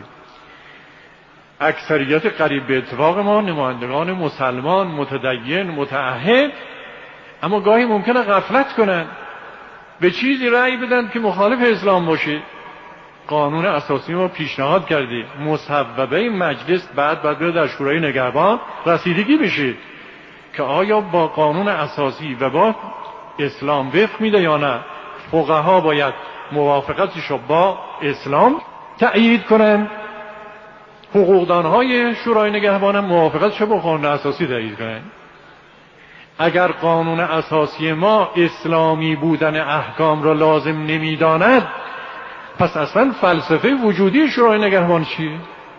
اکثریت قریب به اتفاق ما نمایندگان مسلمان متدین متعهد، اما گاهی ممکنه غفلت کنن به چیزی رأی بدن که مخالف اسلام باشه. قانون اساسی ما پیشنهاد کرده مصوبه مجلس بعد بعد بره در شورای نگهبان رسیدگی بشه که آیا با قانون اساسی و با اسلام وفق میده یا نه. فقها باید موافقتش رو با اسلام تأیید کنن، حقوقدانهای شورای نگهبان هم موافقتش رو با قانون اساسی تأیید کنن. اگر قانون اساسی ما اسلامی بودن احکام را لازم نمیداند، پس اصلا فلسفه وجودی شورای نگهبان چیه؟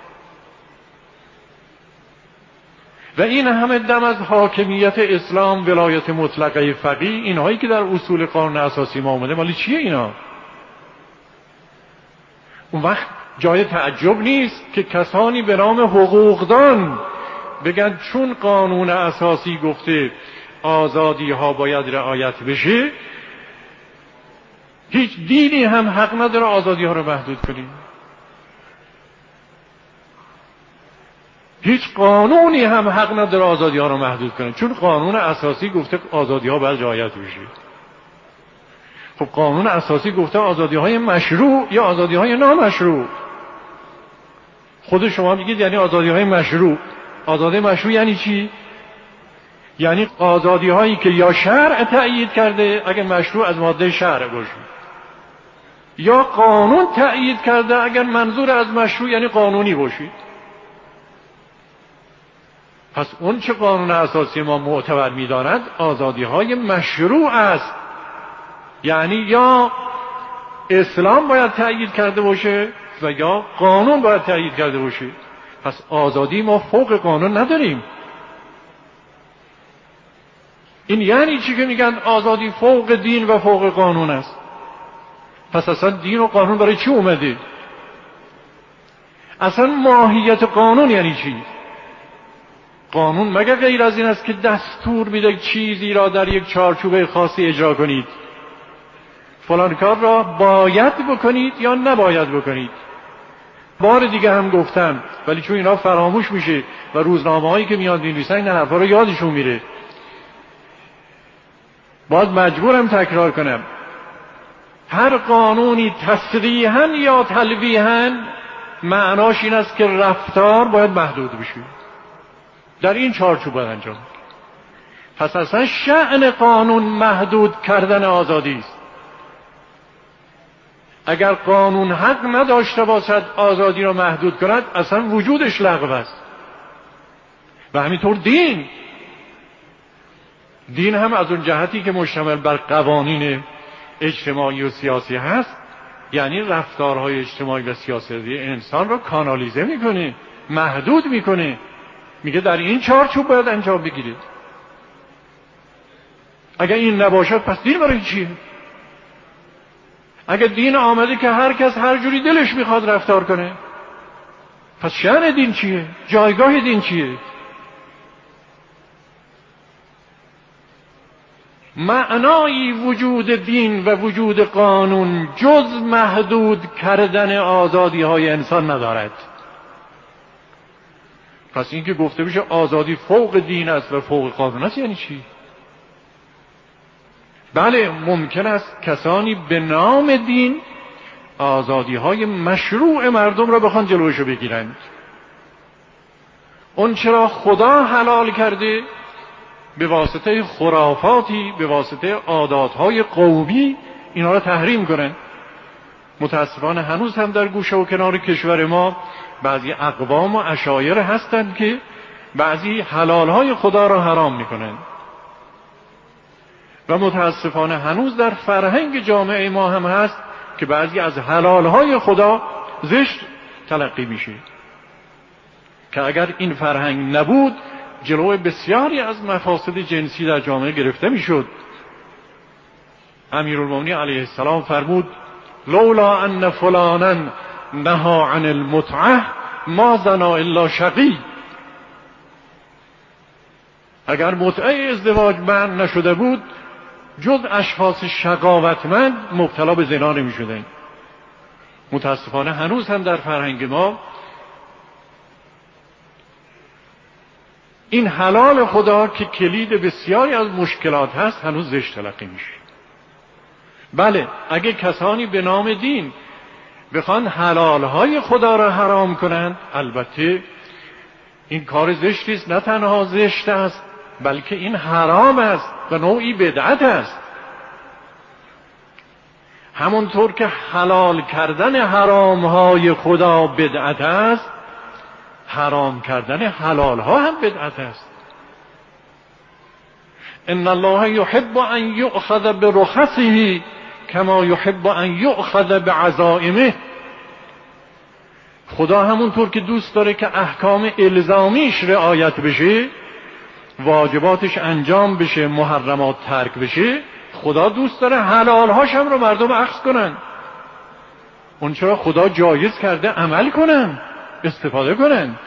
و این همه دم از حاکمیت اسلام، ولایت مطلقه فقیه، اینهایی که در اصول قانون اساسی ما اومده، مالی چیه اینا؟ اون وقت جای تعجب نیست که کسانی به نام حقوقدان بگن چون قانون اساسی گفته آزادی ها باید رعایت بشه، هیچ دینی هم حق نداره آزادی ها رو محدود کنیم، هیچ قانونی هم حق نداره آزادی ها رو محدود کنه، چون قانون اساسی گفته آزادی ها باید رعایت بشه. خب قانون اساسی گفته آزادی های مشروع یا آزادی های نامشروع. خود شما میگید یعنی آزادی های مشروع. آزادی مشروع یعنی چی؟ یعنی آزادی هایی که یا شرع تأیید کرده اگر مشروع از ماده شرع باشه، یا قانون تأیید کرده اگر منظور از مشروع یعنی قانونی باشه. پس اون چه قانون اساسی ما معتبر می‌داند آزادی های مشروع است، یعنی یا اسلام باید تأیید کرده باشه و یا قانون باید تأیید کرده باشه. پس آزادی ما فوق قانون نداریم. این یعنی چی که میگن آزادی فوق دین و فوق قانون است؟ پس اصلا دین و قانون برای چی اومده؟ اصلا ماهیت قانون یعنی چی؟ قانون مگر غیر از این است که دستور میده چیزی را در یک چارچوب خاصی اجرا کنید، فلان کار را باید بکنید یا نباید بکنید. بار دیگه هم گفتم ولی چون اینا فراموش میشه و روزنامه هایی که میاد می‌نویسن این حرفا رو یادشون میره، باز مجبورم تکرار کنم. هر قانونی تصریحاً یا تلویحاً معناش این است که رفتار باید محدود بشه، در این چارچوب باید انجام. پس اصلا شأن قانون محدود کردن آزادی است. اگر قانون حق نداشته باشد آزادی را محدود کند اصلا وجودش لغو است. و همینطور دین دین هم از اون جهتی که مشتمل بر قوانین اجتماعی و سیاسی هست، یعنی رفتارهای اجتماعی و سیاسی انسان را کانالیزه میکنه، محدود میکنه، میگه در این چارچوب باید انجام بگیرید. اگر این نباشد پس دین برای چیه؟ اگر دین آمده که هر کس هر جوری دلش میخواد رفتار کنه، پس شأن دین چیه؟ جایگاه دین چیه؟ معنای وجود دین و وجود قانون جز محدود کردن آزادی های انسان ندارد. پس این که گفته بشه آزادی فوق دین است و فوق قانون است یعنی چی؟ بله ممکن است کسانی به نام دین آزادی های مشروع مردم را بخوان جلوشو بگیرند. اون چرا خدا حلال کرده به واسطه خرافاتی، به واسطه عاداتهای قومی اینا را تحریم کنن. متاسفانه هنوز هم در گوشه و کنار کشور ما بعضی اقوام و عشایر هستند که بعضی حلالهای خدا را حرام میکنند و متاسفانه هنوز در فرهنگ جامعه ما هم هست که بعضی از حلالهای خدا زشت تلقی میشه، که اگر این فرهنگ نبود جلو بسیاری از مفاسد جنسی در جامعه گرفته میشد. امیرالمومنین علیه السلام فرمود لولا ان فلانا نهى عن المتعه ما زنا الا شقی. اگر متعه ازدواج منع نشده بود جز اشخاص شقاوتمند مبتلا به زنا نمی شدن. متاسفانه هنوز هم در فرهنگ ما این حلال خدا که کلید بسیاری از مشکلات هست هنوز زشت تلقی میشه. بله، اگه کسانی به نام دین بخوان حلالهای خدا را حرام کنند، البته این کار زشتی است. نه تنها زشت است بلکه این حرام است و نوعی بدعت است. همونطور که حلال کردن حرامهای خدا بدعت است، حرام کردن حلالها هم بدعت است. ان الله يحب ان يؤخذ برخصه كما يحب ان يؤخذ بعزائمه. خدا همونطور که دوست داره که احکام الزامیش رعایت بشه، واجباتش انجام بشه، محرمات ترک بشه، خدا دوست داره حلالهاش هم رو مردم اخذ کنن. اون چرا خدا جایز کرده عمل کنن، استفاده کنن.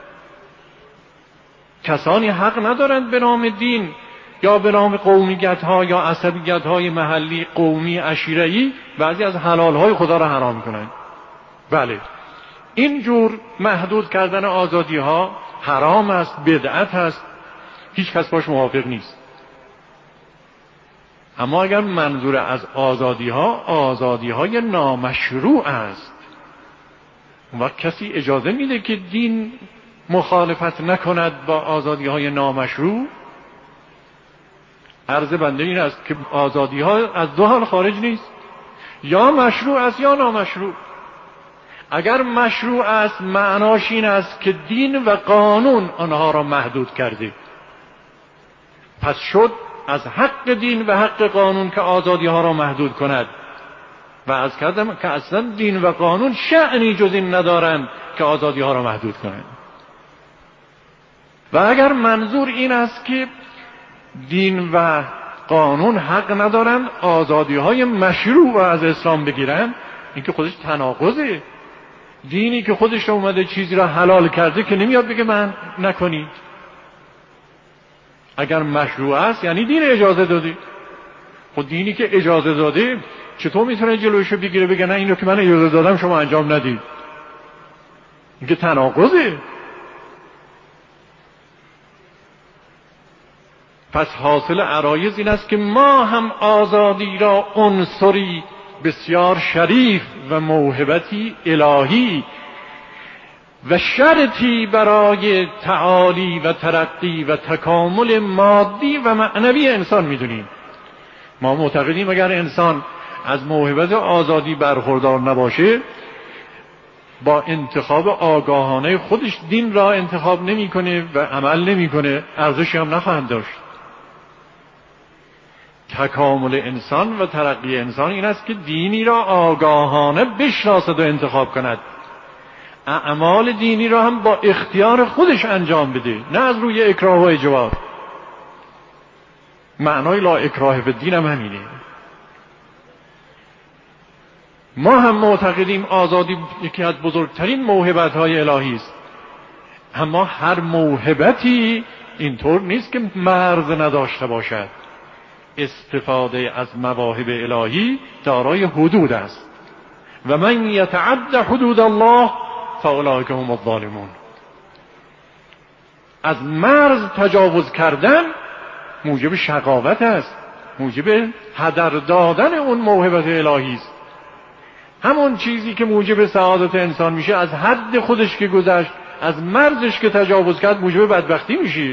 کسانی حق ندارند به نام دین یا به نام قومیت ها یا عصبیت های محلی، قومی، عشیره‌ای بعضی از حلال های خدا را حرام کنند. بله، این جور محدود کردن آزادی ها حرام است، بدعت است، هیچ کس باش موافق نیست. اما اگر منظور از آزادی ها آزادی های نامشروع است، اون وقت کسی اجازه میده که دین مخالفت نکند با آزادی های نامشروع؟ عرض بنده این است که آزادی ها از دو حال خارج نیست، یا مشروع است یا نامشروع. اگر مشروع است معناش این است که دین و قانون آنها را محدود کرده، پس شد از حق دین و حق قانون که آزادی ها را محدود کند. و از کردم که اصلا دین و قانون شأنی جز این ندارند که آزادی ها را محدود کنند. و اگر منظور این است که دین و قانون حق ندارند آزادی های مشروع را از اسلام بگیرند، این که خودش تناقضه. دینی که خودش اومده چیزی را حلال کرده که نمیاد بگه من نکنید. اگر مشروع است یعنی دین اجازه داده. خود دینی که اجازه داده چطور میتونه جلوشو بگیره بگه نه اینو که من اجازه دادم شما انجام ندید؟ این که تناقضه. پس حاصل عرایض این است که ما هم آزادی را عنصری بسیار شریف و موهبتی الهی و شرطی برای تعالی و ترقی و تکامل مادی و معنوی انسان میدونیم. ما معتقدیم اگر انسان از موهبت آزادی برخوردار نباشه، با انتخاب آگاهانه خودش دین را انتخاب نمیکنه و عمل نمیکنه، ارزشی هم نخواهد داشت. تکامل انسان و ترقی انسان این است که دینی را آگاهانه بشناسد و انتخاب کند، اعمال دینی را هم با اختیار خودش انجام بده، نه از روی اکراه و اجبار. معنای لا اکراه فی الدین هم همینه. ما هم معتقدیم آزادی یکی از بزرگترین موهبت‌های الهی است، اما هر موهبتی اینطور نیست که مرز نداشته باشد. استفاده از مواهب الهی دارای حدود است و من یتعد حدود الله فاولئک هم الظالمون. از مرز تجاوز کردن موجب شقاوت است، موجب هدر دادن اون موهبت الهی است. همون چیزی که موجب سعادت انسان میشه از حد خودش که گذشت، از مرزش که تجاوز کرد موجب بدبختی میشه.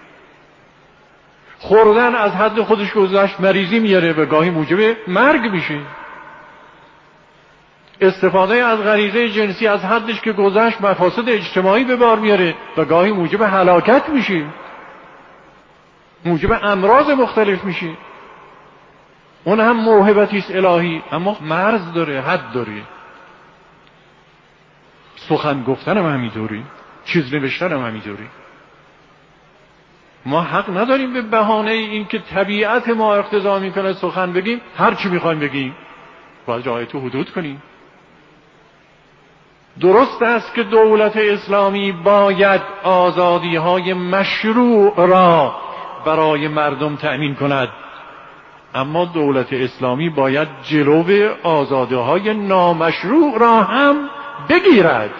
خوردن از حد خودش گذشت مریضی میاره و گاهی موجب مرگ میشه. استفاده از غریزه جنسی از حدش که گذشت مفاسد اجتماعی به بار میاره و گاهی موجب هلاکت میشه، موجب امراض مختلف میشه. اون هم موهبتی است الهی، اما مرز داره، حد داره. سخن گفتن هم همینطوری، چیز نوشتن هم همینطوری. ما حق نداریم به بهانه این که طبیعت ما اقتضا میکنه سخن بگیم هر چی میخوایم بگیم، باید رعایت حدود کنیم. درست است که دولت اسلامی باید آزادی های مشروع را برای مردم تأمین کند، اما دولت اسلامی باید جلو آزادی های نامشروع را هم بگیرد.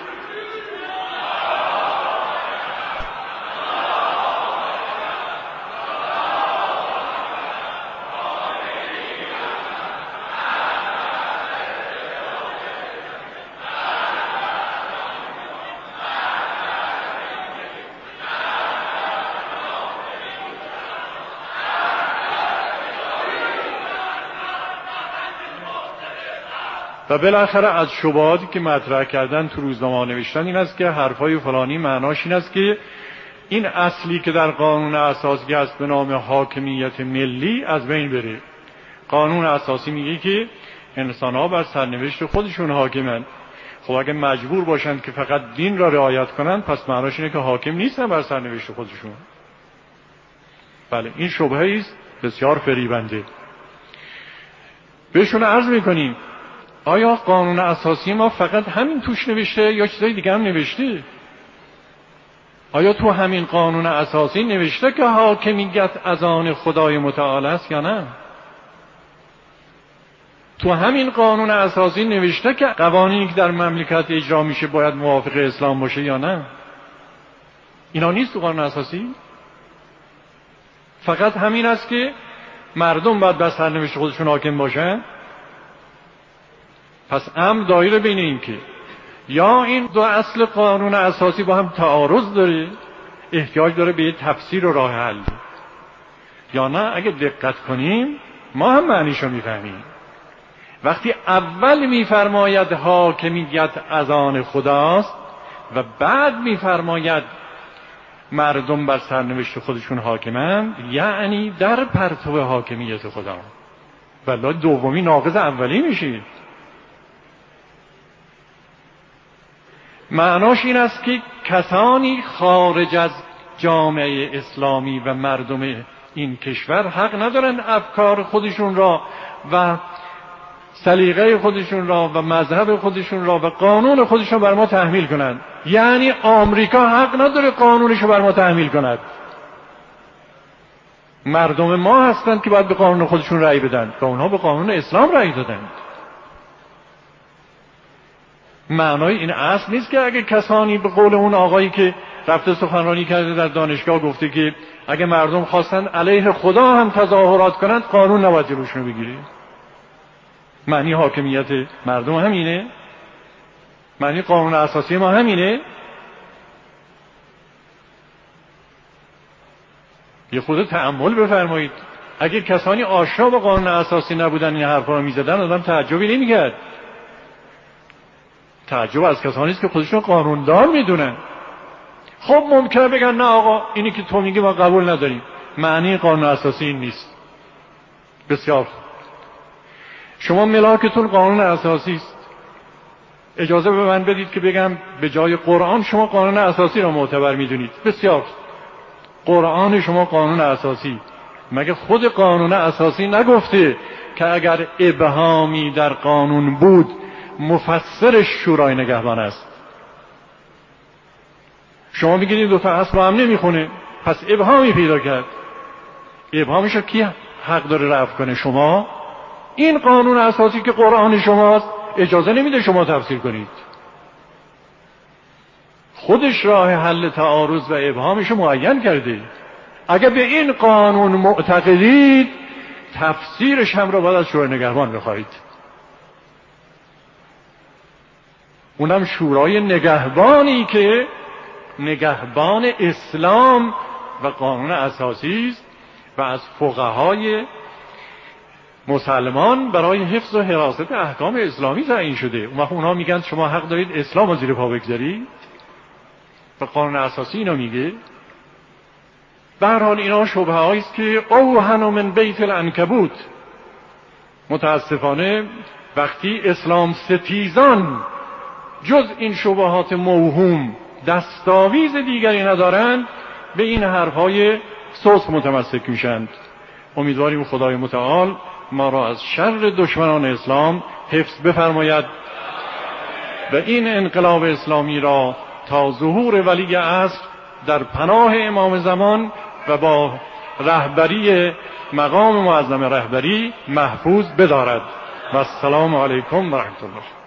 و بالاخره از شبهاتی که مطرح کردن تو روزنامه نوشتن این است که حرفای فلانی معناش این است که این اصلی که در قانون اساسی است به نام حاکمیت ملی از بین بره. قانون اساسی میگه که انسان‌ها بر سرنوشت خودشون حاکمند. خب اگه مجبور باشند که فقط دین را رعایت کنند پس معناش اینه که حاکم نیستن بر سرنوشت خودشون. بله این شبهه است بسیار فریبنده. بهشون عرض میکنیم آیا قانون اساسی ما فقط همین توش نوشته یا چیزای دیگه هم نوشته؟ آیا تو همین قانون اساسی نوشته که حاکمیت از آن خدای متعال است یا نه؟ تو همین قانون اساسی نوشته که قوانینی که در مملکت اجرا میشه باید موافق اسلام باشه یا نه؟ اینا نیست تو قانون اساسی؟ فقط همین است که مردم باید بر سرنوشت خودشون حاکم باشن؟ پس امر دایره بین این که یا این دو اصل قانون اساسی با هم تعارض داره، احتیاج داره به یه تفسیر و راه حل، یا نه اگه دقت کنیم ما هم معنیشو میفهمیم. وقتی اول میفرماید حاکمیت از آن خداست و بعد میفرماید مردم بر سرنوشت خودشون حاکمند، یعنی در پرتو حاکمیت خدا، ولی دومی ناقض اولی میشه. معناش این است که کسانی خارج از جامعه اسلامی و مردم این کشور حق ندارن افکار خودشون را و سلیقه خودشون را و مذهب خودشون را و قانون خودشون بر ما تحمیل کنند. یعنی آمریکا حق نداره قانونش بر ما تحمیل کند. مردم ما هستند که باید به قانون خودشون رأی بدن و اونها به قانون اسلام رأی دادند. معنای این اصل نیست که اگه کسانی به قول اون آقایی که رفته سخنرانی کرده در دانشگاه گفته که اگه مردم خواستن علیه خدا هم تظاهرات کنند قانون نباید جلوشونو بگیره. معنی حاکمیت مردم همینه؟ معنی قانون اساسی ما همینه؟ یه خود تأمل بفرمایید. اگه کسانی آشنا با قانون اساسی نبودن این حرفا رو میزدن آدم تعجبی نمیکرد. تعجب از کسانی است که خودشون قانوندار میدونن. خب ممکنه بگن نه آقا اینی که تو میگی ما قبول نداریم، معنی قانون اساسی این نیست. بسیار خوب، شما ملاکتون قانون اساسی است. اجازه به من بدید که بگم به جای قرآن شما قانون اساسی را معتبر میدونید. بسیار قرآن شما قانون اساسی، مگه خود قانون اساسی نگفته که اگر ابهامی در قانون بود مفسرش شورای نگهبان است؟ شما میگید این دو تا اصل با هم نمیخونه، پس ابهامی پیدا کرد. ابهامش رو کی حق داره رفع کنه؟ شما. این قانون اساسی که قرآن شماست اجازه نمیده شما تفسیر کنید. خودش راه حل تعارض و ابهامش رو معین کرده. اگر به این قانون معتقدید تفسیرش هم رو باید از شورای نگهبان بخواهید. اونم شورای نگهبانی که نگهبان اسلام و قانون اساسی است و از فقهای مسلمان برای حفظ و حراست احکام اسلامی تعیین شده. اون وقت اونها میگن شما حق دارید اسلام رو زیر پا بگذارید و قانون اساسی اینا میگه. به هر حال اینا شبهه هایی است که اوهن من بیت العنکبوت. متاسفانه وقتی اسلام ستیزان جز این شبهات موهوم دستاویز دیگری ندارند به این حرفهای سست متمسک میشند. امیدواریم خدای متعال ما را از شر دشمنان اسلام حفظ بفرماید و این انقلاب اسلامی را تا ظهور ولی عصر در پناه امام زمان و با رهبری مقام معظم رهبری محفوظ بدارد. و السلام علیکم و رحمت الله.